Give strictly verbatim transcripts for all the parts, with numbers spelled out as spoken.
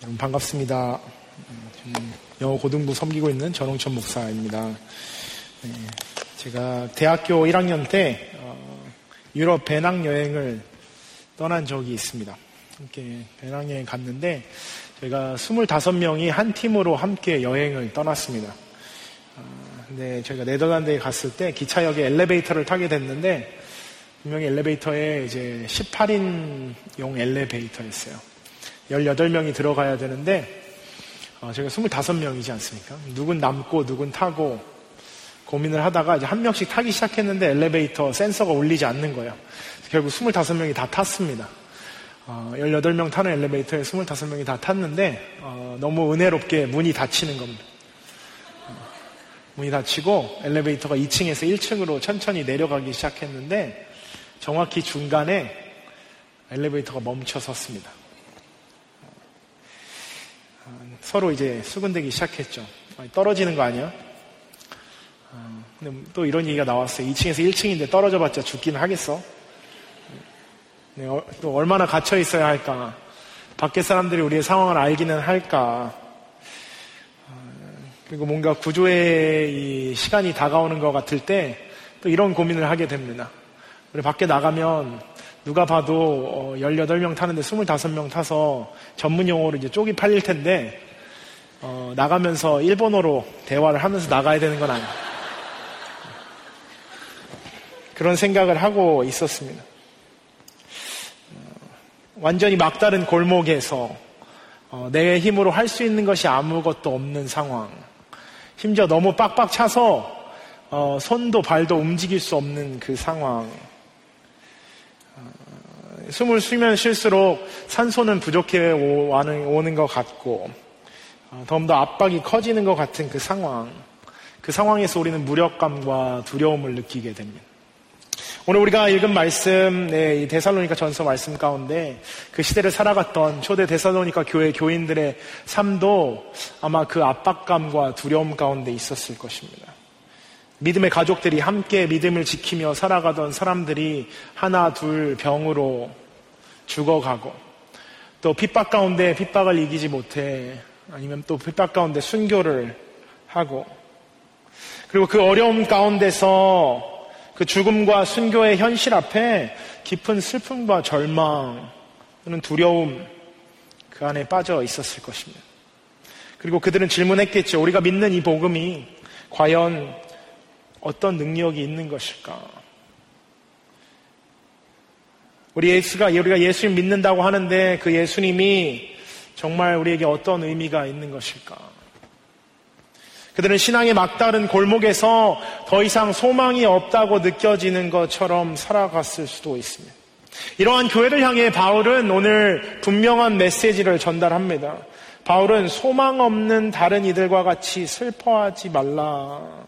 여러분 반갑습니다. 저는 영어 고등부 섬기고 있는 전홍천 목사입니다. 네, 제가 대학교 일 학년 때 어, 유럽 배낭여행을 떠난 적이 있습니다. 함께 배낭여행 갔는데 저희가 스물다섯 명이 한 팀으로 함께 여행을 떠났습니다. 어, 근데 저희가 네덜란드에 갔을 때 기차역에 엘리베이터를 타게 됐는데 분명히 엘리베이터에 이제 십팔 인용 엘리베이터였어요. 열여덟 명이 들어가야 되는데 어, 저희가 스물다섯 명이지 않습니까? 누군 남고 누군 타고 고민을 하다가 이제 한 명씩 타기 시작했는데 엘리베이터 센서가 울리지 않는 거예요. 결국 스물다섯 명이 다 탔습니다. 어, 열여덟 명 타는 엘리베이터에 스물다섯 명이 다 탔는데 어, 너무 은혜롭게 문이 닫히는 겁니다. 어, 문이 닫히고 엘리베이터가 이 층에서 일 층으로 천천히 내려가기 시작했는데 정확히 중간에 엘리베이터가 멈춰 섰습니다. 서로 이제 수군대기 시작했죠. 떨어지는 거 아니야? 어, 근데 또 이런 얘기가 나왔어요. 이 층에서 일 층인데 떨어져봤자 죽기는 하겠어? 네, 어, 또 얼마나 갇혀 있어야 할까? 밖에 사람들이 우리의 상황을 알기는 할까? 어, 그리고 뭔가 구조의 이 시간이 다가오는 것 같을 때 또 이런 고민을 하게 됩니다. 우리 밖에 나가면 누가 봐도 열여덟 명 타는데 스물다섯 명 타서 전문 용어로 이제 쪽이 팔릴 텐데 어, 나가면서 일본어로 대화를 하면서 나가야 되는 건 아니에요. 그런 생각을 하고 있었습니다. 어, 완전히 막다른 골목에서 어, 내 힘으로 할 수 있는 것이 아무것도 없는 상황, 심지어 너무 빡빡 차서 어, 손도 발도 움직일 수 없는 그 상황. 숨을 쉬면 쉴수록 산소는 부족해 오는 것 같고 더욱더 압박이 커지는 것 같은 그 상황, 그 상황에서 우리는 무력감과 두려움을 느끼게 됩니다. 오늘 우리가 읽은 말씀, 네, 이 데살로니가 전서 말씀 가운데 그 시대를 살아갔던 초대 데살로니가 교회 교인들의 삶도 아마 그 압박감과 두려움 가운데 있었을 것입니다. 믿음의 가족들이 함께 믿음을 지키며 살아가던 사람들이 하나 둘 병으로 죽어가고 또 핍박 가운데 핍박을 이기지 못해 아니면 또 핍박 가운데 순교를 하고 그리고 그 어려움 가운데서 그 죽음과 순교의 현실 앞에 깊은 슬픔과 절망 또는 두려움 그 안에 빠져 있었을 것입니다. 그리고 그들은 질문했겠죠. 우리가 믿는 이 복음이 과연 어떤 능력이 있는 것일까? 우리 예수가, 우리가 예수님 믿는다고 하는데 그 예수님이 정말 우리에게 어떤 의미가 있는 것일까? 그들은 신앙의 막다른 골목에서 더 이상 소망이 없다고 느껴지는 것처럼 살아갔을 수도 있습니다. 이러한 교회를 향해 바울은 오늘 분명한 메시지를 전달합니다. 바울은 소망 없는 다른 이들과 같이 슬퍼하지 말라.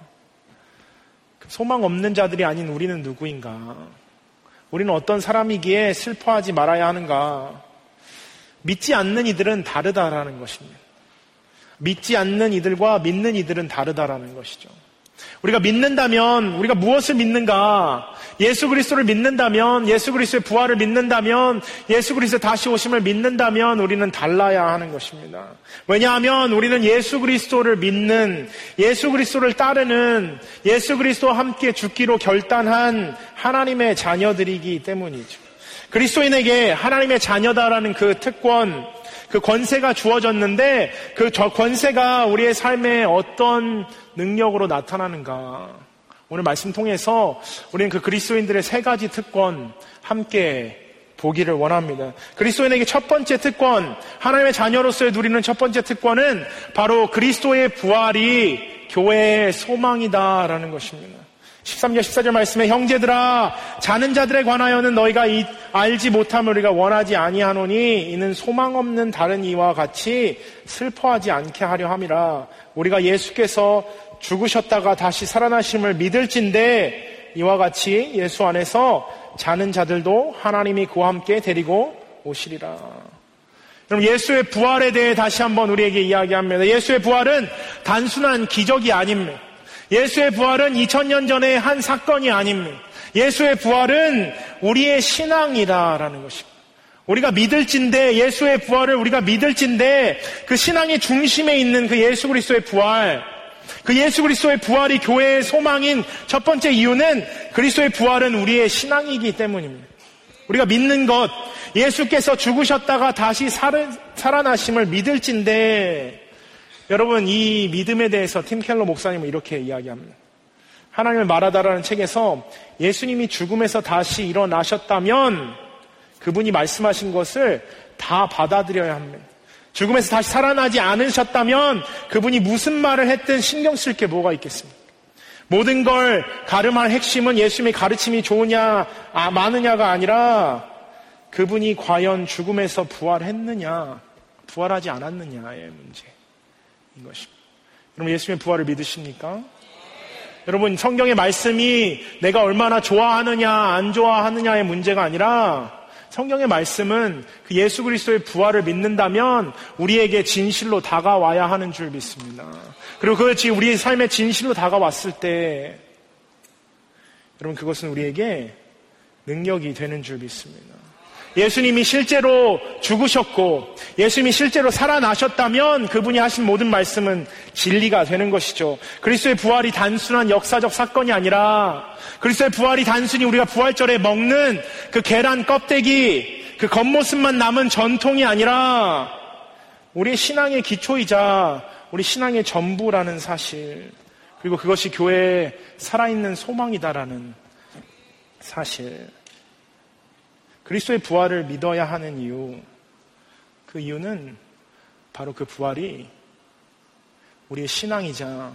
소망 없는 자들이 아닌 우리는 누구인가? 우리는 어떤 사람이기에 슬퍼하지 말아야 하는가? 믿지 않는 이들은 다르다라는 것입니다. 믿지 않는 이들과 믿는 이들은 다르다라는 것이죠. 우리가 믿는다면 우리가 무엇을 믿는가? 예수 그리스도를 믿는다면, 예수 그리스도의 부활을 믿는다면, 예수 그리스도의 다시 오심을 믿는다면 우리는 달라야 하는 것입니다. 왜냐하면 우리는 예수 그리스도를 믿는, 예수 그리스도를 따르는, 예수 그리스도와 함께 죽기로 결단한 하나님의 자녀들이기 때문이죠. 그리스도인에게 하나님의 자녀다라는 그 특권, 그 권세가 주어졌는데 그 저 권세가 우리의 삶에 어떤 능력으로 나타나는가? 오늘 말씀 통해서 우리는 그 그리스도인들의 세 가지 특권 함께 보기를 원합니다. 그리스도인에게 첫 번째 특권, 하나님의 자녀로서의 누리는 첫 번째 특권은 바로 그리스도의 부활이 교회의 소망이다라는 것입니다. 십삼 절 십사 절 말씀에 형제들아 자는 자들에 관하여는 너희가 이, 알지 못함을 우리가 원하지 아니하노니 이는 소망 없는 다른 이와 같이 슬퍼하지 않게 하려 함이라. 우리가 예수께서 죽으셨다가 다시 살아나심을 믿을진데 이와 같이 예수 안에서 자는 자들도 하나님이 그와 함께 데리고 오시리라. 여러분, 예수의 부활에 대해 다시 한번 우리에게 이야기합니다. 예수의 부활은 단순한 기적이 아닙니다. 예수의 부활은 이천 년 전의 한 사건이 아닙니다. 예수의 부활은 우리의 신앙이다라는 것입니다. 우리가 믿을진데, 예수의 부활을 우리가 믿을진데, 그 신앙의 중심에 있는 그 예수 그리스도의 부활, 그 예수 그리스도의 부활이 교회의 소망인 첫 번째 이유는 그리스도의 부활은 우리의 신앙이기 때문입니다. 우리가 믿는 것, 예수께서 죽으셨다가 다시 살아나심을 믿을진데, 여러분, 이 믿음에 대해서 팀 켈러 목사님은 이렇게 이야기합니다. 하나님을 말하다라는 책에서 예수님이 죽음에서 다시 일어나셨다면 그분이 말씀하신 것을 다 받아들여야 합니다. 죽음에서 다시 살아나지 않으셨다면 그분이 무슨 말을 했든 신경 쓸 게 뭐가 있겠습니까? 모든 걸 가름할 핵심은 예수님의 가르침이 좋으냐, 아, 많으냐가 아니라 그분이 과연 죽음에서 부활했느냐, 부활하지 않았느냐의 문제인 것입니다. 여러분, 예수님의 부활을 믿으십니까? 여러분, 성경의 말씀이 내가 얼마나 좋아하느냐, 안 좋아하느냐의 문제가 아니라 성경의 말씀은 그 예수 그리스도의 부활을 믿는다면 우리에게 진실로 다가와야 하는 줄 믿습니다. 그리고 그것이 우리의 삶에 진실로 다가왔을 때 여러분, 그것은 우리에게 능력이 되는 줄 믿습니다. 예수님이 실제로 죽으셨고 예수님이 실제로 살아나셨다면 그분이 하신 모든 말씀은 진리가 되는 것이죠. 그리스도의 부활이 단순한 역사적 사건이 아니라 그리스도의 부활이 단순히 우리가 부활절에 먹는 그 계란 껍데기, 그 겉모습만 남은 전통이 아니라 우리의 신앙의 기초이자 우리 신앙의 전부라는 사실, 그리고 그것이 교회에 살아있는 소망이다라는 사실. 그리스도의 부활을 믿어야 하는 이유, 그 이유는 바로 그 부활이 우리의 신앙이자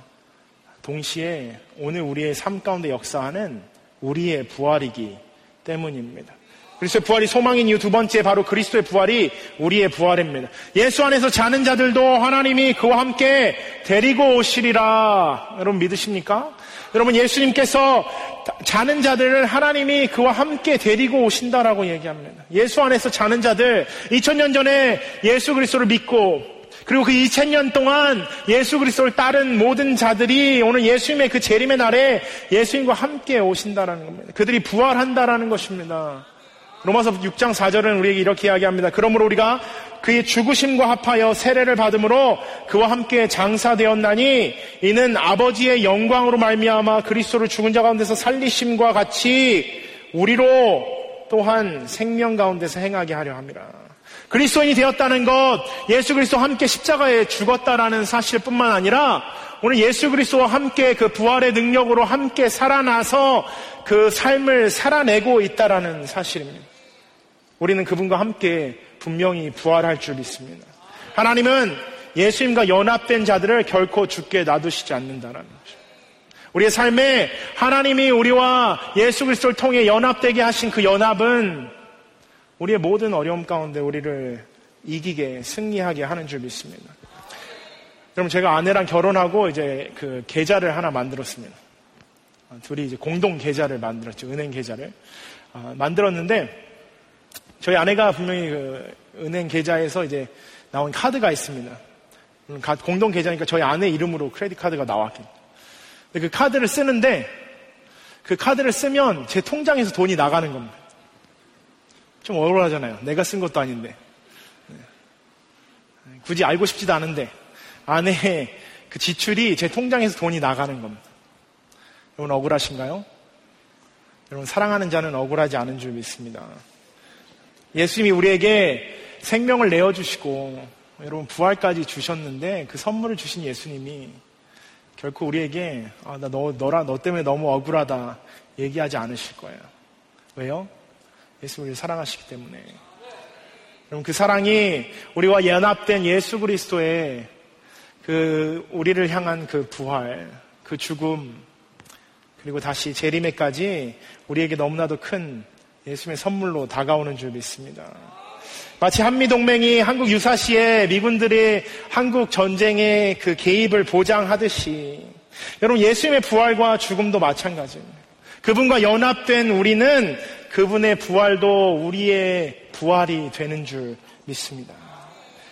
동시에 오늘 우리의 삶 가운데 역사하는 우리의 부활이기 때문입니다. 그리스도의 부활이 소망인 이유 두 번째, 바로 그리스도의 부활이 우리의 부활입니다. 예수 안에서 자는 자들도 하나님이 그와 함께 데리고 오시리라. 여러분 믿으십니까? 여러분, 예수님께서 자는 자들을 하나님이 그와 함께 데리고 오신다라고 얘기합니다. 예수 안에서 자는 자들, 이천 년 전에 예수 그리스도를 믿고 그리고 그 이천 년 동안 예수 그리스도를 따른 모든 자들이 오늘 예수님의 그 재림의 날에 예수님과 함께 오신다라는 겁니다. 그들이 부활한다라는 것입니다. 로마서 육 장 사 절은 우리에게 이렇게 이야기합니다. 그러므로 우리가 그의 죽으심과 합하여 세례를 받음으로 그와 함께 장사되었나니 이는 아버지의 영광으로 말미암아 그리스도를 죽은 자 가운데서 살리심과 같이 우리로 또한 생명 가운데서 행하게 하려 함이라. 그리스도인이 되었다는 것, 예수 그리스도와 함께 십자가에 죽었다라는 사실뿐만 아니라 오늘 예수 그리스도와 함께 그 부활의 능력으로 함께 살아나서 그 삶을 살아내고 있다라는 사실입니다. 우리는 그분과 함께 분명히 부활할 줄 믿습니다. 하나님은 예수님과 연합된 자들을 결코 죽게 놔두시지 않는다는 것입니다. 우리의 삶에 하나님이 우리와 예수 그리스도를 통해 연합되게 하신 그 연합은 우리의 모든 어려움 가운데 우리를 이기게, 승리하게 하는 줄 믿습니다. 여러분, 제가 아내랑 결혼하고 이제 그 계좌를 하나 만들었습니다. 둘이 이제 공동 계좌를 만들었죠. 은행 계좌를. 아, 만들었는데 저희 아내가 분명히 그 은행 계좌에서 이제 나온 카드가 있습니다. 공동 계좌니까 저희 아내 이름으로 크레딧 카드가 나왔겠죠. 근데 그 카드를 쓰는데 그 카드를 쓰면 제 통장에서 돈이 나가는 겁니다. 좀 억울하잖아요. 내가 쓴 것도 아닌데. 굳이 알고 싶지도 않은데 아내의 그 지출이 제 통장에서 돈이 나가는 겁니다. 여러분 억울하신가요? 여러분, 사랑하는 자는 억울하지 않은 줄 믿습니다. 예수님이 우리에게 생명을 내어주시고 여러분 부활까지 주셨는데 그 선물을 주신 예수님이 결코 우리에게 아, 나 너, 너라 너 때문에 너무 억울하다 얘기하지 않으실 거예요. 왜요? 예수 우리를 사랑하시기 때문에. 여러분, 그 사랑이 우리와 연합된 예수 그리스도의 그 우리를 향한 그 부활, 그 죽음, 그리고 다시 재림에까지 우리에게 너무나도 큰 예수님의 선물로 다가오는 줄 믿습니다. 마치 한미동맹이 한국 유사시에 미군들의 한국 전쟁의 그 개입을 보장하듯이 여러분, 예수님의 부활과 죽음도 마찬가지입니다. 그분과 연합된 우리는 그분의 부활도 우리의 부활이 되는 줄 믿습니다.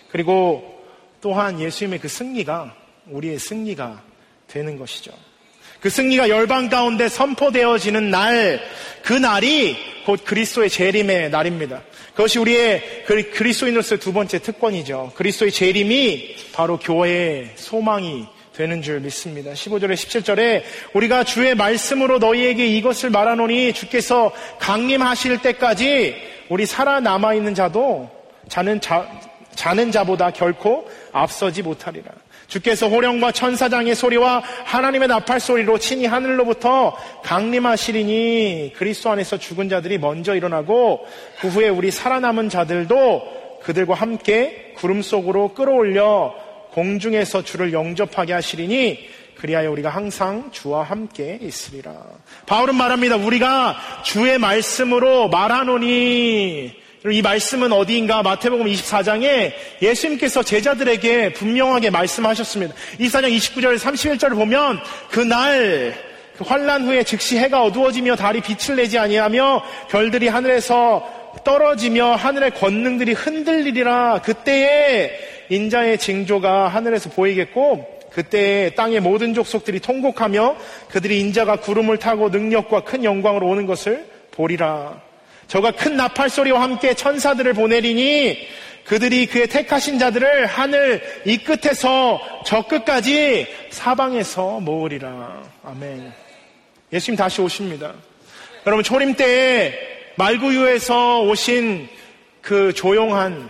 그리고 또한 예수님의 그 승리가 우리의 승리가 되는 것이죠. 그 승리가 열방 가운데 선포되어지는 날, 그 날이 곧 그리스도의 재림의 날입니다. 그것이 우리의 그리스도인으로서의 두 번째 특권이죠. 그리스도의 재림이 바로 교회의 소망이 되는 줄 믿습니다. 십오 절에 십칠 절에 우리가 주의 말씀으로 너희에게 이것을 말하노니 주께서 강림하실 때까지 우리 살아남아 있는 자도 자는 자, 자는 자보다 결코 앞서지 못하리라. 주께서 호령과 천사장의 소리와 하나님의 나팔 소리로 친히 하늘로부터 강림하시리니 그리스도 안에서 죽은 자들이 먼저 일어나고 그 후에 우리 살아남은 자들도 그들과 함께 구름 속으로 끌어올려 공중에서 주를 영접하게 하시리니 그리하여 우리가 항상 주와 함께 있으리라. 바울은 말합니다. 우리가 주의 말씀으로 말하노니, 이 말씀은 어디인가? 마태복음 이십사 장에 예수님께서 제자들에게 분명하게 말씀하셨습니다. 이십사 장 이십구 절 삼십일 절을 보면 그날 그 환난 후에 즉시 해가 어두워지며 달이 빛을 내지 아니하며 별들이 하늘에서 떨어지며 하늘의 권능들이 흔들리리라. 그때에 인자의 징조가 하늘에서 보이겠고 그때에 땅의 모든 족속들이 통곡하며 그들이 인자가 구름을 타고 능력과 큰 영광으로 오는 것을 보리라. 저가 큰 나팔 소리와 함께 천사들을 보내리니 그들이 그의 택하신 자들을 하늘 이 끝에서 저 끝까지 사방에서 모으리라. 아멘. 예수님 다시 오십니다. 여러분, 초림 때에 말구유에서 오신 그 조용한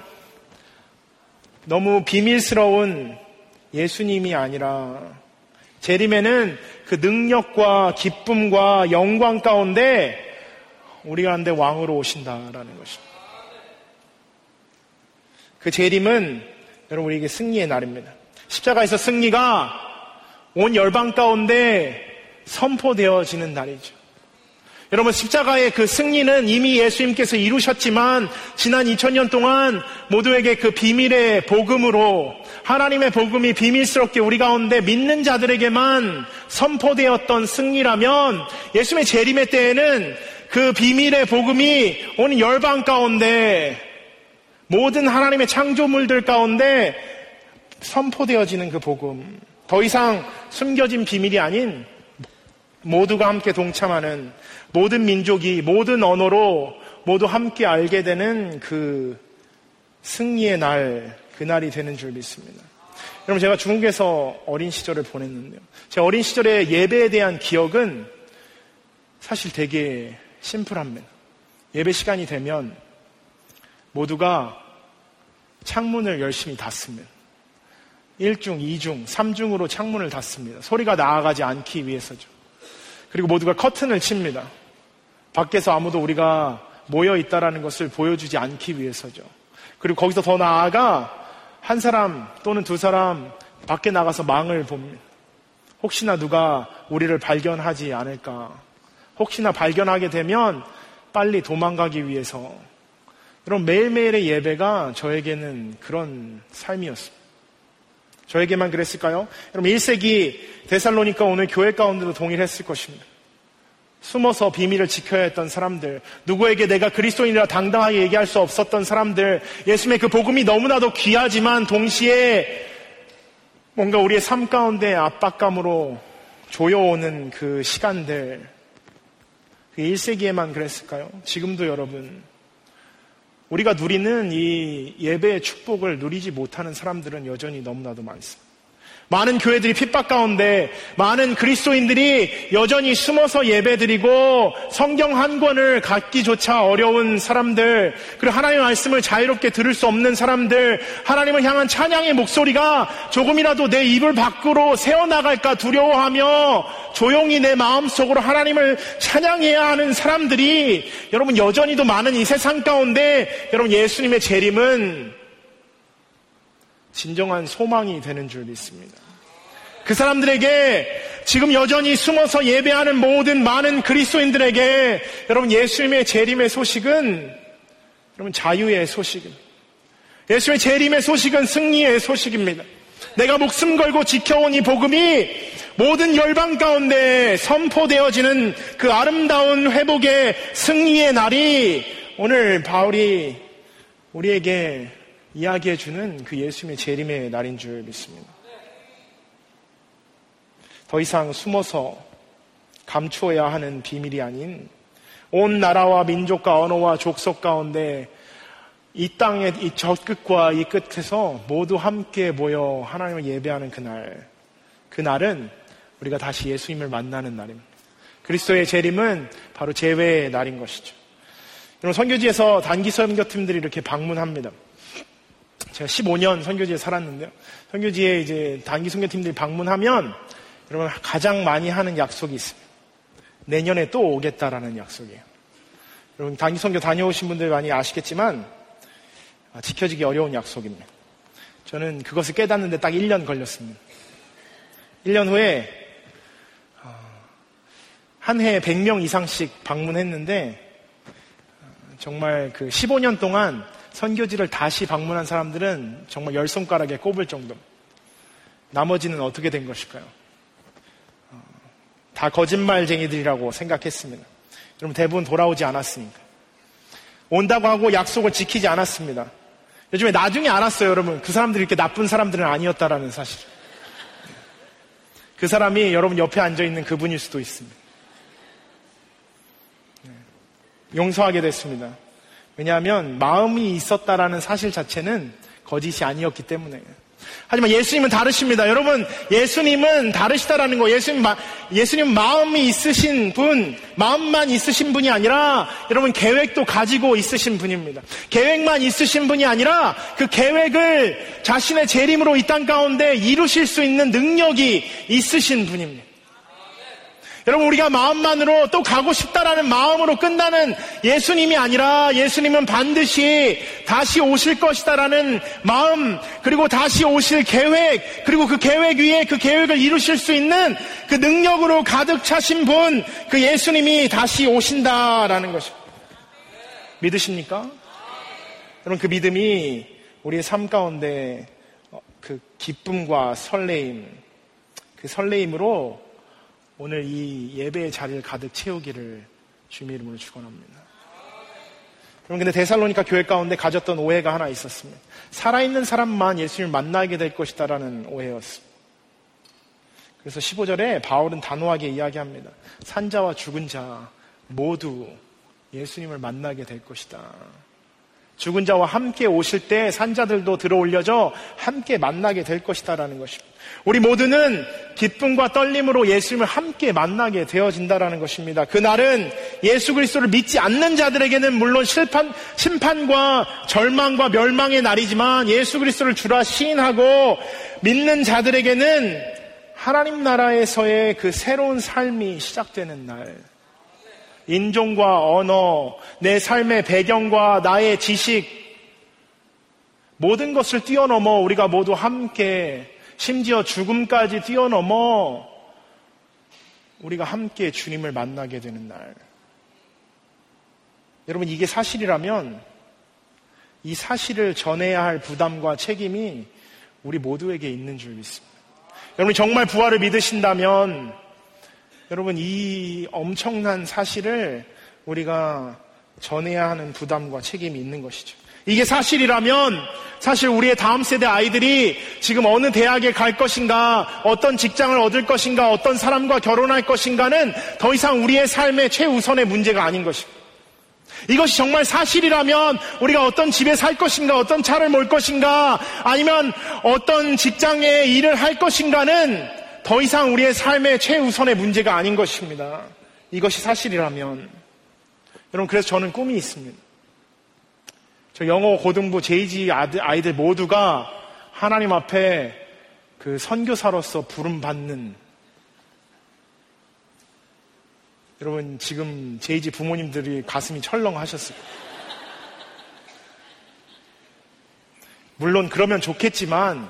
너무 비밀스러운 예수님이 아니라 재림에는 그 능력과 기쁨과 영광 가운데 우리 가운데 왕으로 오신다라는 것입니다. 그 재림은 여러분 우리에게 승리의 날입니다. 십자가에서 승리가 온 열방 가운데 선포되어지는 날이죠. 여러분, 십자가의 그 승리는 이미 예수님께서 이루셨지만 지난 이천 년 동안 모두에게 그 비밀의 복음으로 하나님의 복음이 비밀스럽게 우리 가운데 믿는 자들에게만 선포되었던 승리라면 예수님의 재림의 때에는 그 비밀의 복음이 온 열방 가운데 모든 하나님의 창조물들 가운데 선포되어지는 그 복음, 더 이상 숨겨진 비밀이 아닌 모두가 함께 동참하는, 모든 민족이 모든 언어로 모두 함께 알게 되는 그 승리의 날, 그날이 되는 줄 믿습니다. 여러분, 제가 중국에서 어린 시절을 보냈는데요, 제 어린 시절의 예배에 대한 기억은 사실 되게 심플합니다. 예배 시간이 되면 모두가 창문을 열심히 닫습니다. 일 중, 이 중, 삼 중으로 창문을 닫습니다. 소리가 나아가지 않기 위해서죠. 그리고 모두가 커튼을 칩니다. 밖에서 아무도 우리가 모여있다라는 것을 보여주지 않기 위해서죠. 그리고 거기서 더 나아가 한 사람 또는 두 사람 밖에 나가서 망을 봅니다. 혹시나 누가 우리를 발견하지 않을까. 혹시나 발견하게 되면 빨리 도망가기 위해서. 여러분, 매일매일의 예배가 저에게는 그런 삶이었습니다. 저에게만 그랬을까요? 여러분, 일 세기 데살로니가 오늘 교회 가운데도 동일했을 것입니다. 숨어서 비밀을 지켜야 했던 사람들, 누구에게 내가 그리스도인이라 당당하게 얘기할 수 없었던 사람들, 예수님의 그 복음이 너무나도 귀하지만 동시에 뭔가 우리의 삶 가운데 압박감으로 조여오는 그 시간들, 그 일 세기에만 그랬을까요? 지금도 여러분, 우리가 누리는 이 예배의 축복을 누리지 못하는 사람들은 여전히 너무나도 많습니다. 많은 교회들이 핍박 가운데 많은 그리스도인들이 여전히 숨어서 예배드리고 성경 한 권을 갖기조차 어려운 사람들, 그리고 하나님의 말씀을 자유롭게 들을 수 없는 사람들, 하나님을 향한 찬양의 목소리가 조금이라도 내 입을 밖으로 새어나갈까 두려워하며 조용히 내 마음속으로 하나님을 찬양해야 하는 사람들이 여러분 여전히도 많은 이 세상 가운데 여러분 예수님의 재림은 진정한 소망이 되는 줄 믿습니다. 그 사람들에게, 지금 여전히 숨어서 예배하는 모든 많은 그리스도인들에게 여러분 예수님의 재림의 소식은 여러분 자유의 소식입니다. 예수님의 재림의 소식은 승리의 소식입니다. 내가 목숨 걸고 지켜온 이 복음이 모든 열방 가운데 선포되어지는 그 아름다운 회복의 승리의 날이 오늘 바울이 우리에게 이야기해주는 그 예수님의 재림의 날인 줄 믿습니다. 더 이상 숨어서 감추어야 하는 비밀이 아닌 온 나라와 민족과 언어와 족속 가운데 이 땅의 이 저 끝과 이 끝에서 모두 함께 모여 하나님을 예배하는 그날, 그날은 우리가 다시 예수님을 만나는 날입니다. 그리스도의 재림은 바로 재회의 날인 것이죠. 여러분, 선교지에서 단기 선교팀들이 이렇게 방문합니다. 제가 십오 년 선교지에 살았는데요. 선교지에 이제 단기 선교팀들이 방문하면 여러분 가장 많이 하는 약속이 있습니다. 내년에 또 오겠다라는 약속이에요. 여러분, 단기 선교 다녀오신 분들 많이 아시겠지만 지켜지기 어려운 약속입니다. 저는 그것을 깨닫는데 딱 일 년 걸렸습니다. 일 년 후에 한 해에 백 명 이상씩 방문했는데 정말 그 십오 년 동안 선교지를 다시 방문한 사람들은 정말 열 손가락에 꼽을 정도. 나머지는 어떻게 된 것일까요? 다 거짓말쟁이들이라고 생각했습니다. 여러분, 대부분 돌아오지 않았으니까. 온다고 하고 약속을 지키지 않았습니다. 요즘에 나중에 알았어요, 여러분. 그 사람들이 이렇게 나쁜 사람들은 아니었다라는 사실. 그 사람이 여러분 옆에 앉아있는 그분일 수도 있습니다. 용서하게 됐습니다. 왜냐하면 마음이 있었다라는 사실 자체는 거짓이 아니었기 때문에. 하지만 예수님은 다르십니다. 여러분, 예수님은 다르시다라는 거. 예수님, 예수님은 마음이 있으신 분, 마음만 있으신 분이 아니라 여러분 계획도 가지고 있으신 분입니다. 계획만 있으신 분이 아니라 그 계획을 자신의 재림으로 이 땅 가운데 이루실 수 있는 능력이 있으신 분입니다. 여러분, 우리가 마음만으로 또 가고 싶다라는 마음으로 끝나는 예수님이 아니라 예수님은 반드시 다시 오실 것이다라는 마음, 그리고 다시 오실 계획, 그리고 그 계획 위에 그 계획을 이루실 수 있는 그 능력으로 가득 차신 분, 그 예수님이 다시 오신다라는 것입니다. 믿으십니까? 여러분, 그 믿음이 우리의 삶 가운데 그 기쁨과 설레임, 그 설레임으로 오늘 이 예배의 자리를 가득 채우기를 주님의 이름으로 축원합니다. 여러분, 근데 데살로니가 교회 가운데 가졌던 오해가 하나 있었습니다. 살아있는 사람만 예수님을 만나게 될 것이다라는 오해였습니다. 그래서 십오 절에 바울은 단호하게 이야기합니다. 산자와 죽은 자 모두 예수님을 만나게 될 것이다. 죽은 자와 함께 오실 때 산자들도 들어올려져 함께 만나게 될 것이다라는 것입니다. 우리 모두는 기쁨과 떨림으로 예수님을 함께 만나게 되어진다라는 것입니다. 그날은 예수 그리스도를 믿지 않는 자들에게는 물론 심판, 심판과 절망과 멸망의 날이지만 예수 그리스도를 주라 시인하고 믿는 자들에게는 하나님 나라에서의 그 새로운 삶이 시작되는 날. 인종과 언어, 내 삶의 배경과 나의 지식, 모든 것을 뛰어넘어 우리가 모두 함께, 심지어 죽음까지 뛰어넘어 우리가 함께 주님을 만나게 되는 날. 여러분, 이게 사실이라면 이 사실을 전해야 할 부담과 책임이 우리 모두에게 있는 줄 믿습니다. 여러분이 정말 부활을 믿으신다면 여러분, 이 엄청난 사실을 우리가 전해야 하는 부담과 책임이 있는 것이죠. 이게 사실이라면 사실 우리의 다음 세대 아이들이 지금 어느 대학에 갈 것인가, 어떤 직장을 얻을 것인가, 어떤 사람과 결혼할 것인가는 더 이상 우리의 삶의 최우선의 문제가 아닌 것입니다. 이것이 정말 사실이라면 우리가 어떤 집에 살 것인가, 어떤 차를 몰 것인가, 아니면 어떤 직장에 일을 할 것인가는 더 이상 우리의 삶의 최우선의 문제가 아닌 것입니다. 이것이 사실이라면. 여러분, 그래서 저는 꿈이 있습니다. 저 영어 고등부 제이지 아이들 모두가 하나님 앞에 그 선교사로서 부름받는, 여러분 지금 제이지 부모님들이 가슴이 철렁하셨을 거예요. 물론 그러면 좋겠지만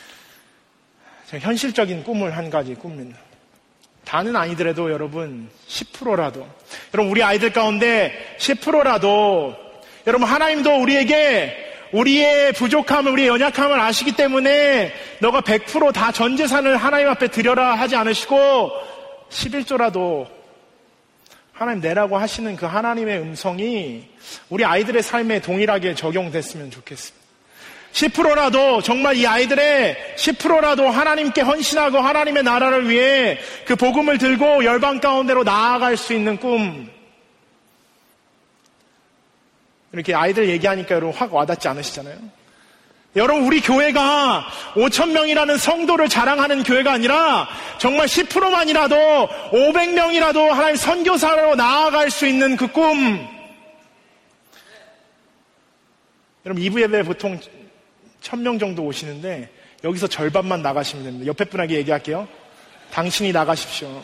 현실적인 꿈을 한 가지 꿉니다. 다는 아니더라도 여러분 십 퍼센트라도, 여러분 우리 아이들 가운데 십 퍼센트라도 여러분 하나님도 우리에게 우리의 부족함을, 우리의 연약함을 아시기 때문에 너가 백 퍼센트 다 전 재산을 하나님 앞에 드려라 하지 않으시고 십일 조라도 하나님 내라고 하시는 그 하나님의 음성이 우리 아이들의 삶에 동일하게 적용됐으면 좋겠습니다. 십 퍼센트라도 정말 이 아이들의 십 퍼센트라도 하나님께 헌신하고 하나님의 나라를 위해 그 복음을 들고 열방 가운데로 나아갈 수 있는 꿈. 이렇게 아이들 얘기하니까 여러분 확 와닿지 않으시잖아요? 여러분, 우리 교회가 오천 명이라는 성도를 자랑하는 교회가 아니라 정말 십 퍼센트만이라도 오백 명이라도 하나님 선교사로 나아갈 수 있는 그 꿈. 여러분, 이 부 예배 보통 천 명 정도 오시는데 여기서 절반만 나가시면 됩니다. 옆에 분에게 얘기할게요. 당신이 나가십시오.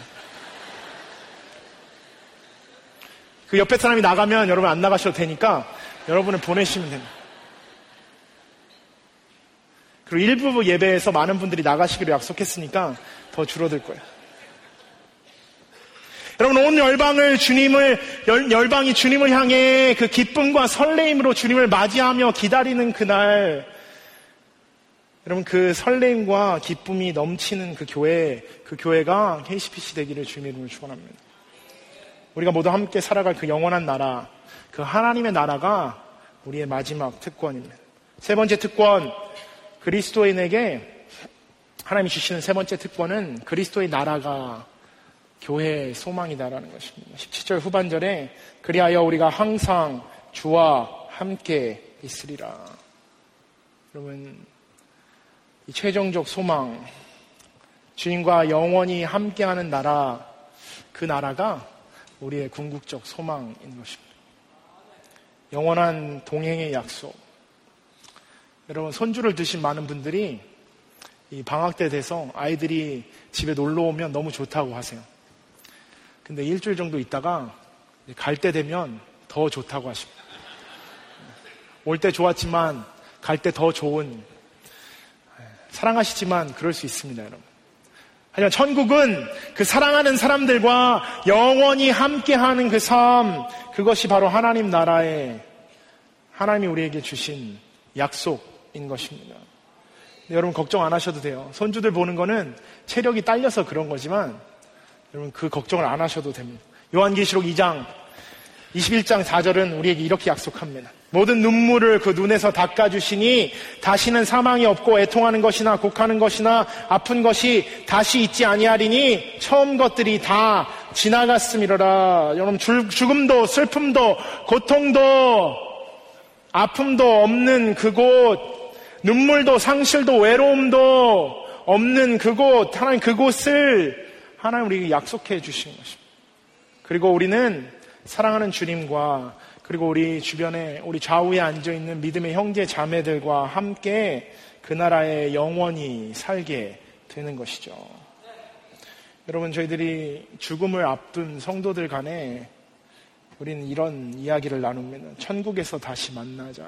그 옆에 사람이 나가면 여러분 안 나가셔도 되니까 여러분을 보내시면 됩니다. 그리고 일부 예배에서 많은 분들이 나가시기로 약속했으니까 더 줄어들 거예요. 여러분, 온 열방을 주님을, 열, 열방이 주님을 향해 그 기쁨과 설레임으로 주님을 맞이하며 기다리는 그날, 여러분, 그 설레임과 기쁨이 넘치는 그 교회, 그 교회가 케이씨피씨 되기를 주님의 이름으로 축원합니다. 우리가 모두 함께 살아갈 그 영원한 나라, 그 하나님의 나라가 우리의 마지막 특권입니다. 세 번째 특권, 그리스도인에게 하나님이 주시는 세 번째 특권은 그리스도의 나라가 교회의 소망이다라는 것입니다. 십칠 절 후반절에 그리하여 우리가 항상 주와 함께 있으리라. 여러분, 이 최종적 소망, 주님과 영원히 함께하는 나라, 그 나라가 우리의 궁극적 소망인 것입니다. 영원한 동행의 약속. 여러분, 손주를 두신 많은 분들이 이 방학 때 돼서 아이들이 집에 놀러 오면 너무 좋다고 하세요. 근데 일주일 정도 있다가 갈 때 되면 더 좋다고 하십니다. 올 때 좋았지만 갈 때 더 좋은, 사랑하시지만 그럴 수 있습니다, 여러분. 하지만 천국은 그 사랑하는 사람들과 영원히 함께하는 그 삶, 그것이 바로 하나님 나라의, 하나님이 우리에게 주신 약속인 것입니다. 여러분, 걱정 안 하셔도 돼요. 손주들 보는 거는 체력이 딸려서 그런 거지만 여러분, 그 걱정을 안 하셔도 됩니다. 요한계시록 이 장 이십일 장 사 절은 우리에게 이렇게 약속합니다. 모든 눈물을 그 눈에서 닦아주시니 다시는 사망이 없고 애통하는 것이나 곡하는 것이나 아픈 것이 다시 있지 아니하리니 처음 것들이 다 지나갔음이로라. 여러분, 죽음도 슬픔도 고통도 아픔도 없는 그곳, 눈물도 상실도 외로움도 없는 그곳, 하나님 그곳을 하나님 우리에게 약속해 주신 것입니다. 그리고 우리는 사랑하는 주님과 그리고 우리 주변에 우리 좌우에 앉아있는 믿음의 형제 자매들과 함께 그 나라에 영원히 살게 되는 것이죠. 여러분, 저희들이 죽음을 앞둔 성도들 간에 우리는 이런 이야기를 나눕니다. 천국에서 다시 만나자.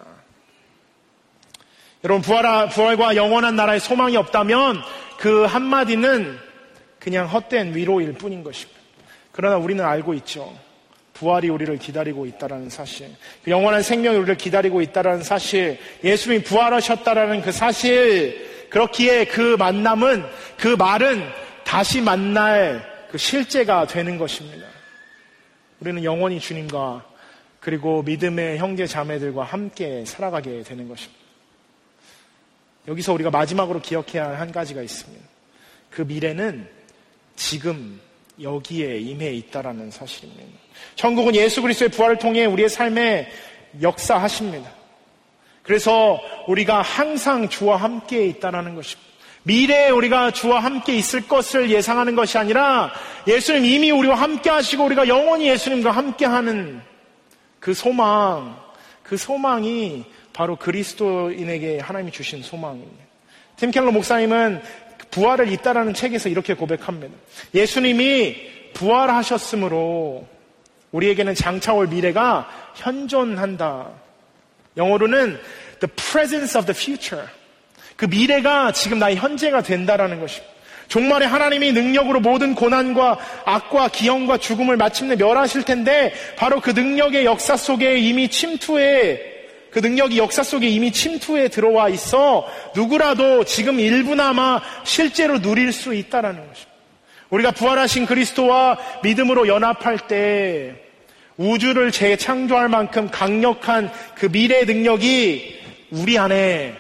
여러분, 부활, 부활과 영원한 나라의 소망이 없다면 그 한마디는 그냥 헛된 위로일 뿐인 것입니다. 그러나 우리는 알고 있죠. 부활이 우리를 기다리고 있다는 사실, 그 영원한 생명이 우리를 기다리고 있다는 사실, 예수님이 부활하셨다는 그 사실, 그렇기에 그 만남은, 그 말은 다시 만날 그 실제가 되는 것입니다. 우리는 영원히 주님과 그리고 믿음의 형제 자매들과 함께 살아가게 되는 것입니다. 여기서 우리가 마지막으로 기억해야 할 한 가지가 있습니다. 그 미래는 지금 여기에 임해 있다라는 사실입니다. 천국은 예수 그리스도의 부활을 통해 우리의 삶에 역사하십니다. 그래서 우리가 항상 주와 함께 있다라는 것입니다. 미래에 우리가 주와 함께 있을 것을 예상하는 것이 아니라 예수님 이미 우리와 함께 하시고 우리가 영원히 예수님과 함께 하는 그 소망, 그 소망이 바로 그리스도인에게 하나님이 주신 소망입니다. 팀 켈러 목사님은 부활을 잇다라는 책에서 이렇게 고백합니다. 예수님이 부활하셨으므로 우리에게는 장차올 미래가 현존한다. 영어로는 the presence of the future. 그 미래가 지금 나의 현재가 된다라는 것입니다. 종말에 하나님이 능력으로 모든 고난과 악과 기형과 죽음을 마침내 멸하실 텐데 바로 그 능력의 역사 속에 이미 침투해 그 능력이 역사 속에 이미 침투해 들어와 있어 누구라도 지금 일부나마 실제로 누릴 수 있다라는 것입니다. 우리가 부활하신 그리스도와 믿음으로 연합할 때 우주를 재창조할 만큼 강력한 그 미래의 능력이 우리 안에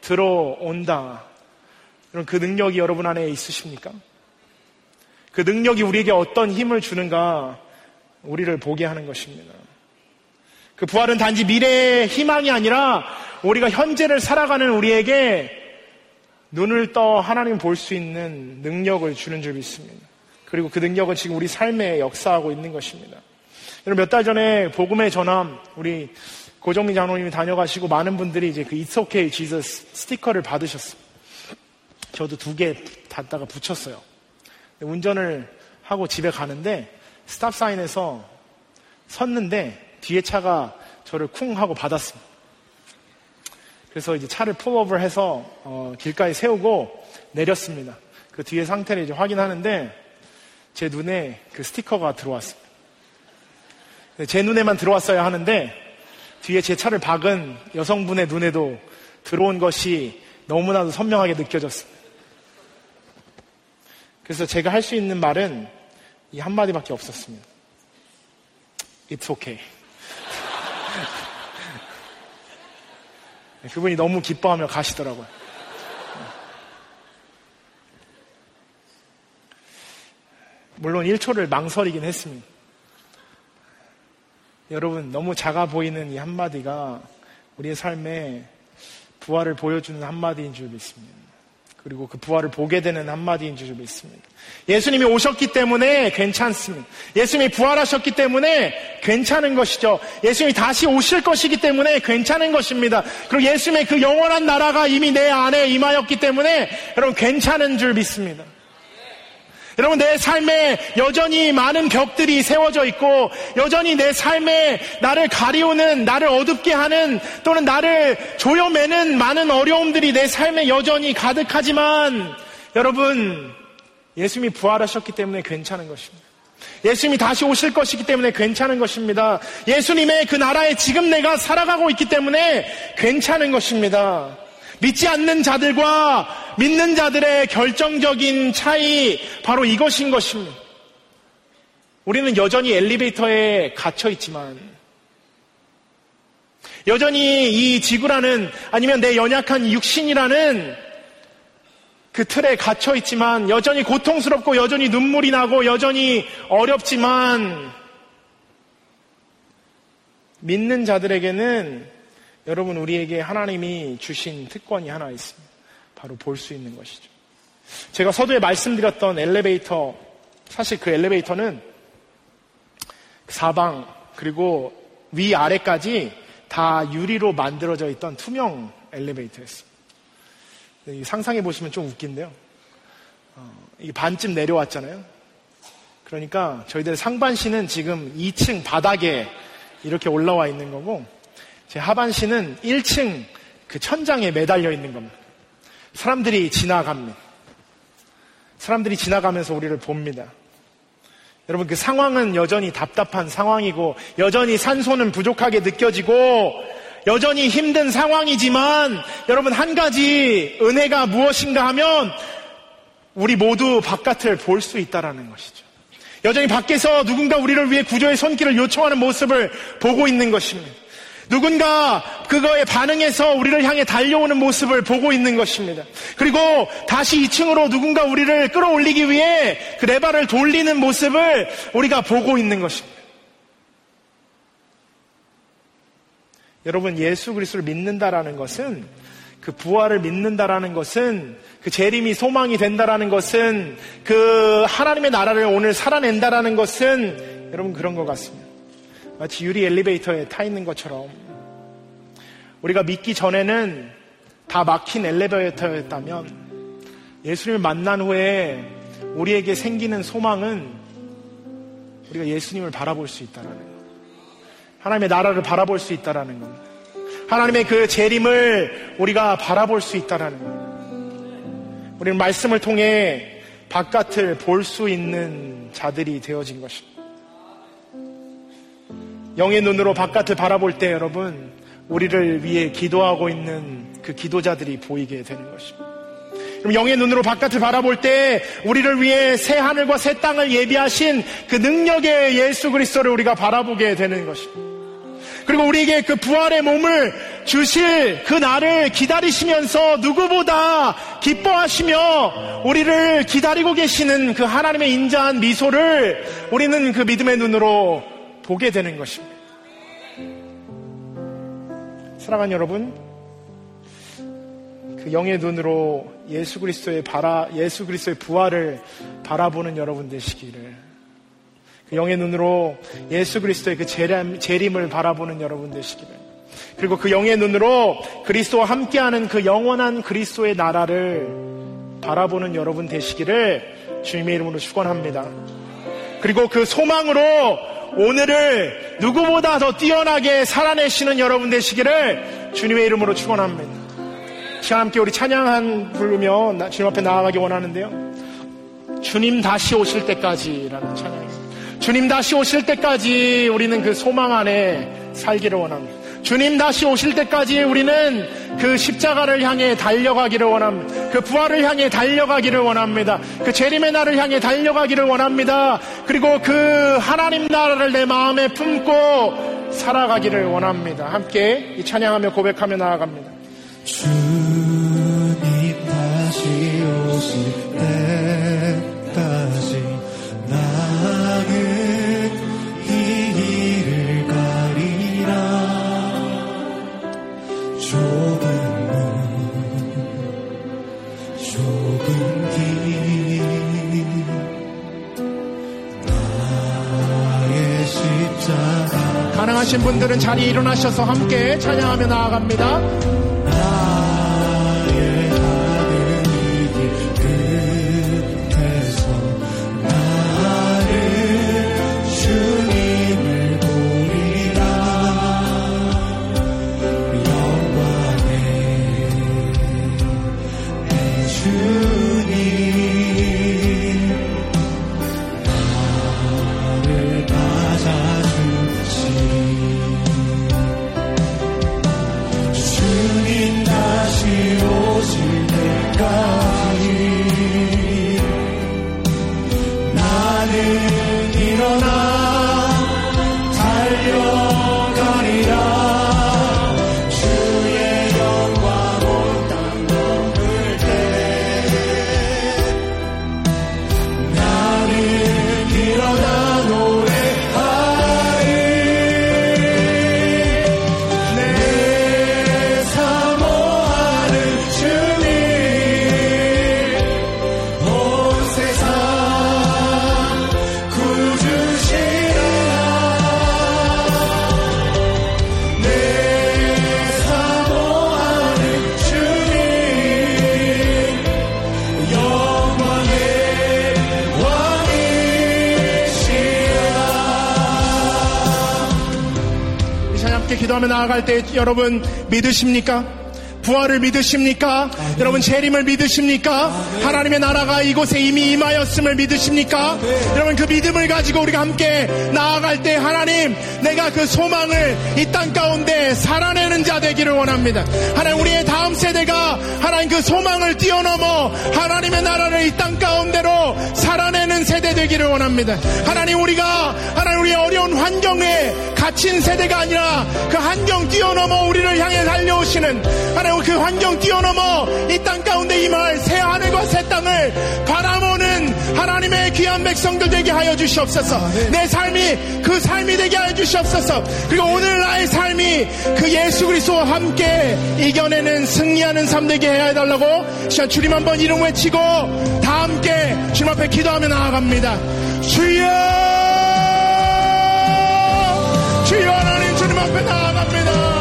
들어온다. 여러분, 그 능력이 여러분 안에 있으십니까? 그 능력이 우리에게 어떤 힘을 주는가 우리를 보게 하는 것입니다. 그 부활은 단지 미래의 희망이 아니라 우리가 현재를 살아가는 우리에게 눈을 떠 하나님 볼 수 있는 능력을 주는 줄 믿습니다. 그리고 그 능력은 지금 우리 삶에 역사하고 있는 것입니다. 여러분, 몇 달 전에 복음의 전함 우리 고정민 장로님이 다녀가시고 많은 분들이 이제 그 It's okay Jesus 스티커를 받으셨어요. 저도 두 개 닫다가 붙였어요. 운전을 하고 집에 가는데 스탑사인에서 섰는데 뒤에 차가 저를 쿵 하고 받았습니다. 그래서 이제 차를 폴업을 해서 어, 길가에 세우고 내렸습니다. 그 뒤에 상태를 이제 확인하는데 제 눈에 그 스티커가 들어왔습니다. 제 눈에만 들어왔어야 하는데 뒤에 제 차를 박은 여성분의 눈에도 들어온 것이 너무나도 선명하게 느껴졌습니다. 그래서 제가 할 수 있는 말은 이 한마디밖에 없었습니다. It's okay. 그분이 너무 기뻐하며 가시더라고요. 물론 일 초를 망설이긴 했습니다. 여러분, 너무 작아 보이는 이 한마디가 우리의 삶에 부활을 보여주는 한마디인 줄 믿습니다. 그리고 그 부활을 보게 되는 한마디인 줄 믿습니다. 예수님이 오셨기 때문에 괜찮습니다. 예수님이 부활하셨기 때문에 괜찮은 것이죠. 예수님이 다시 오실 것이기 때문에 괜찮은 것입니다. 그리고 예수님의 그 영원한 나라가 이미 내 안에 임하였기 때문에 여러분 괜찮은 줄 믿습니다. 여러분, 내 삶에 여전히 많은 벽들이 세워져 있고 여전히 내 삶에 나를 가리우는, 나를 어둡게 하는 또는 나를 조여매는 많은 어려움들이 내 삶에 여전히 가득하지만 여러분, 예수님이 부활하셨기 때문에 괜찮은 것입니다. 예수님이 다시 오실 것이기 때문에 괜찮은 것입니다. 예수님의 그 나라에 지금 내가 살아가고 있기 때문에 괜찮은 것입니다. 믿지 않는 자들과 믿는 자들의 결정적인 차이, 바로 이것인 것입니다. 우리는 여전히 엘리베이터에 갇혀 있지만, 여전히 이 지구라는, 아니면 내 연약한 육신이라는 그 틀에 갇혀 있지만, 여전히 고통스럽고 여전히 눈물이 나고 여전히 어렵지만, 믿는 자들에게는 여러분, 우리에게 하나님이 주신 특권이 하나 있습니다. 바로 볼 수 있는 것이죠. 제가 서두에 말씀드렸던 엘리베이터, 사실 그 엘리베이터는 사방 그리고 위아래까지 다 유리로 만들어져 있던 투명 엘리베이터였어요. 상상해 보시면 좀 웃긴데요. 어, 이게 반쯤 내려왔잖아요. 그러니까 저희들 상반신은 지금 이 층 바닥에 이렇게 올라와 있는 거고, 제 하반신은 일 층 그 천장에 매달려 있는 겁니다. 사람들이 지나갑니다. 사람들이 지나가면서 우리를 봅니다. 여러분, 그 상황은 여전히 답답한 상황이고 여전히 산소는 부족하게 느껴지고 여전히 힘든 상황이지만 여러분, 한 가지 은혜가 무엇인가 하면 우리 모두 바깥을 볼 수 있다는 것이죠. 여전히 밖에서 누군가 우리를 위해 구조의 손길을 요청하는 모습을 보고 있는 것입니다. 누군가 그거에 반응해서 우리를 향해 달려오는 모습을 보고 있는 것입니다. 그리고 다시 이 층으로 누군가 우리를 끌어올리기 위해 그 레바를 돌리는 모습을 우리가 보고 있는 것입니다. 여러분, 예수 그리스도를 믿는다라는 것은, 그 부활을 믿는다라는 것은, 그 재림이 소망이 된다라는 것은, 그 하나님의 나라를 오늘 살아낸다라는 것은 여러분 그런 것 같습니다. 마치 유리 엘리베이터에 타 있는 것처럼 우리가 믿기 전에는 다 막힌 엘리베이터였다면 예수님을 만난 후에 우리에게 생기는 소망은 우리가 예수님을 바라볼 수 있다는 것, 하나님의 나라를 바라볼 수 있다는 것, 하나님의 그 재림을 우리가 바라볼 수 있다는 것, 우리는 말씀을 통해 바깥을 볼 수 있는 자들이 되어진 것입니다. 영의 눈으로 바깥을 바라볼 때 여러분, 우리를 위해 기도하고 있는 그 기도자들이 보이게 되는 것입니다. 그럼 영의 눈으로 바깥을 바라볼 때 우리를 위해 새 하늘과 새 땅을 예비하신 그 능력의 예수 그리스도를 우리가 바라보게 되는 것입니다. 그리고 우리에게 그 부활의 몸을 주실 그 날을 기다리시면서 누구보다 기뻐하시며 우리를 기다리고 계시는 그 하나님의 인자한 미소를 우리는 그 믿음의 눈으로 보게 되는 것입니다. 사랑하는 여러분, 그 영의 눈으로 예수 그리스도의 바라 예수 그리스도의 부활을 바라보는 여러분 되시기를, 그 영의 눈으로 예수 그리스도의 그 재림, 재림을 바라보는 여러분 되시기를, 그리고 그 영의 눈으로 그리스도와 함께하는 그 영원한 그리스도의 나라를 바라보는 여러분 되시기를 주님의 이름으로 축원합니다. 그리고 그 소망으로 오늘을 누구보다 더 뛰어나게 살아내시는 여러분 되시기를 주님의 이름으로 축원합니다. 시간 함께 우리 찬양한 부르며 주님 앞에 나아가기 원하는데요. 주님 다시 오실 때까지라는 찬양입니다. 주님 다시 오실 때까지 우리는 그 소망 안에 살기를 원합니다. 주님 다시 오실 때까지 우리는 그 십자가를 향해 달려가기를 원합니다. 그 부활을 향해 달려가기를 원합니다. 그 재림의 날을 향해 달려가기를 원합니다. 그리고 그 하나님 나라를 내 마음에 품고 살아가기를 원합니다. 함께 이 찬양하며 고백하며 나아갑니다. 주님 다시 오실 때까지 나는 이 길을 가리라. 좁은 문 좁은 길 나의 십자가. 가능하신 분들은 자리에 일어나셔서 함께 찬양하며 나아갑니다. 기도하며 나아갈 때 여러분 믿으십니까? 부활을 믿으십니까? 아멘. 여러분 재림을 믿으십니까? 아멘. 하나님의 나라가 이곳에 이미 임하였음을 믿으십니까? 아멘. 여러분 그 믿음을 가지고 우리가 함께 나아갈 때 하나님, 내가 그 소망을 이 땅 가운데 살아내는 자 되기를 원합니다. 하나님, 우리의 다음 세대가 하나님 그 소망을 뛰어넘어 하나님의 나라를 이 땅 가운데로 살아내는 세대 되기를 원합니다. 하나님, 우리가 하나님 우리의 어려운 환경에 갇힌 세대가 아니라 그 환경 뛰어넘어 우리를 향해 달려오시는 하나님, 그 환경 뛰어넘어 이 땅 가운데 임할 새 하늘과 새 땅을 바라보는 하나님의 귀한 백성들 되게 하여 주시옵소서. 내 삶이 그 삶이 되게 하여 주시옵소서. 그리고 오늘 나의 삶이 그 예수 그리스도와 함께 이겨내는 승리하는 삶 되게 해달라고 시간 주님 한번 이름 외치고 다 함께 주님 앞에 기도하며 나아갑니다. 주여, 주여, 하나님 주님 앞에 나아갑니다.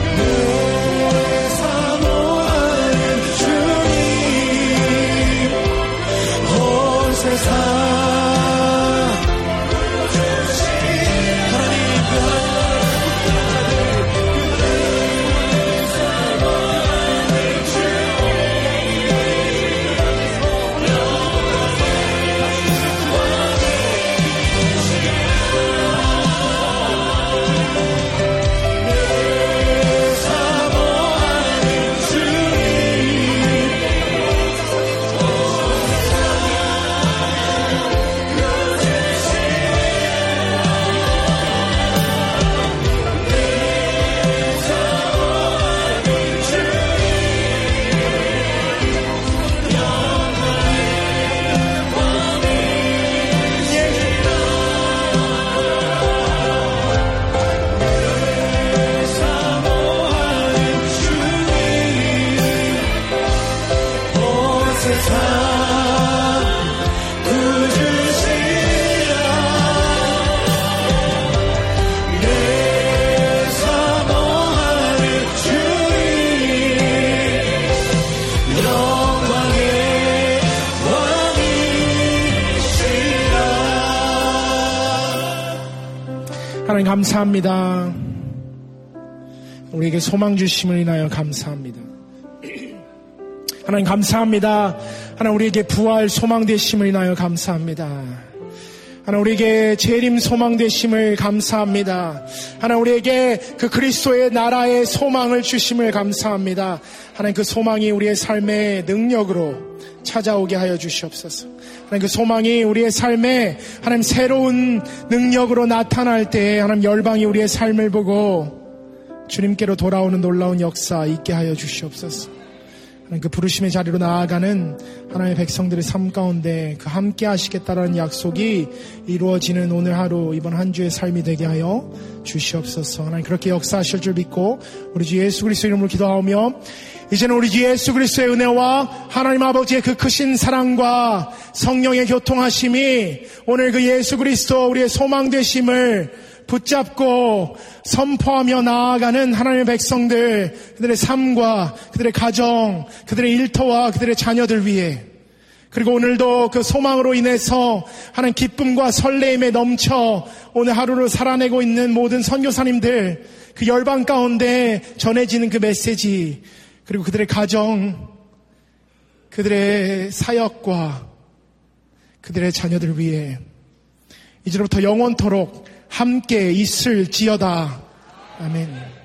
세상 하나님 감사합니다. 우리에게 소망 주심을 인하여 감사합니다. 하나님 감사합니다. 하나님 우리에게 부활 소망 되심을 인하여 감사합니다. 하나님 우리에게 재림 소망 되심을 감사합니다. 하나님 우리에게 그 그리스도의 나라의 소망을 주심을 감사합니다. 하나님 그 소망이 우리의 삶의 능력으로 찾아오게 하여 주시옵소서. 하나님 그 소망이 우리의 삶에 하나님 새로운 능력으로 나타날 때 하나님 열방이 우리의 삶을 보고 주님께로 돌아오는 놀라운 역사 있게 하여 주시옵소서. 하나님 그 부르심의 자리로 나아가는 하나님의 백성들의 삶 가운데 그 함께 하시겠다라는 약속이 이루어지는 오늘 하루 이번 한 주의 삶이 되게 하여 주시옵소서. 하나님 그렇게 역사하실 줄 믿고 우리 주 예수 그리스도 이름으로 기도하오며 이제는 우리 주 예수 그리스도의 은혜와 하나님 아버지의 그 크신 사랑과 성령의 교통하심이 오늘 그 예수 그리스도 우리의 소망 되심을 붙잡고 선포하며 나아가는 하나님의 백성들, 그들의 삶과 그들의 가정, 그들의 일터와 그들의 자녀들 위해, 그리고 오늘도 그 소망으로 인해서 하나님 기쁨과 설레임에 넘쳐 오늘 하루를 살아내고 있는 모든 선교사님들, 그 열방 가운데 전해지는 그 메시지, 그리고 그들의 가정, 그들의 사역과 그들의 자녀들 위해 이제부터 영원토록 함께 있을지어다. 아멘.